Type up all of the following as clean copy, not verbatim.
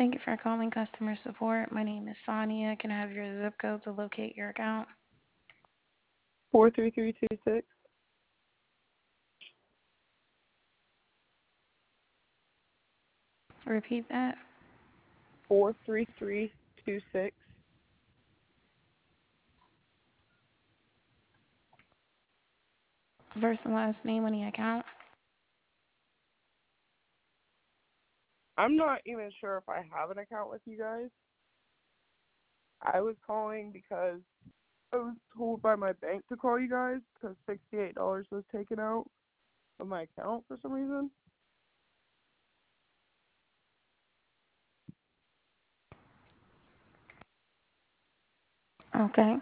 Thank you for calling customer support. My name is Sonia. Can I have your zip code to locate your account? 43326. Repeat that. 43326. First and last name on the account. I'm not even sure if I have an account with you guys. I was calling because I was told by my bank to call you guys because $68 was taken out of my account for some reason. Okay.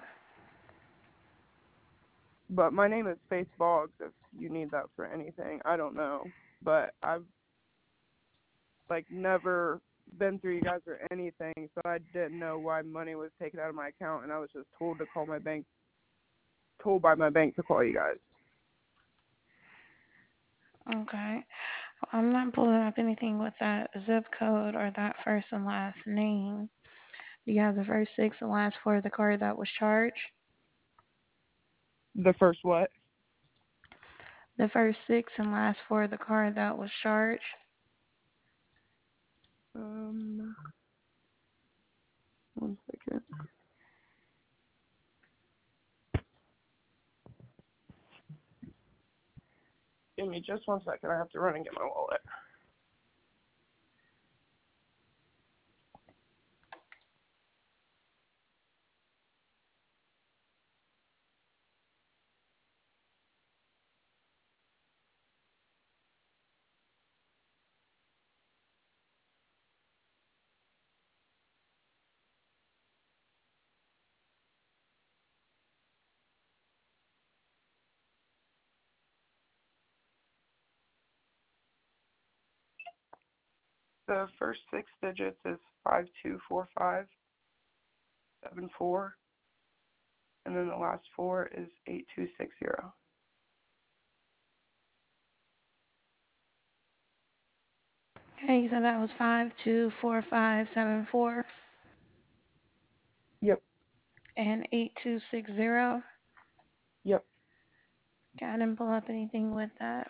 But my name is Faith Boggs if you need that for anything. I don't know. But I've never been through you guys or anything, so I didn't know why money was taken out of my account, and I was just told to call my bank, told by my bank to call you guys. Okay. I'm not pulling up anything with that zip code or that first and last name. Do you have the first six and last four of the card that was charged? The first what? The first six and last four of the card that was charged? One second. Give me just 1 second. I have to run and get my wallet. The first 6 digits is 524574, and then the last four is 8260. Okay, you said that was 524574 Yep. and 8260. Yep. Okay, I didn't pull up anything with that.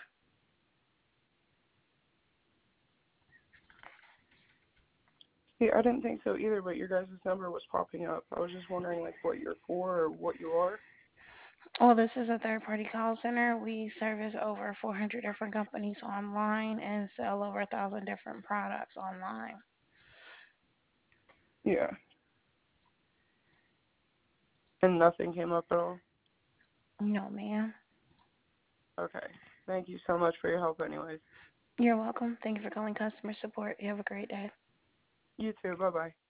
See, I didn't think so either, but your guys' number was popping up. I was just wondering, what you're for or what you are. Well, this is a third-party call center. We service over 400 different companies online and sell over 1,000 different products online. Yeah. And nothing came up at all? No, ma'am. Okay. Thank you so much for your help anyways. You're welcome. Thank you for calling customer support. You have a great day. You too. Bye-bye.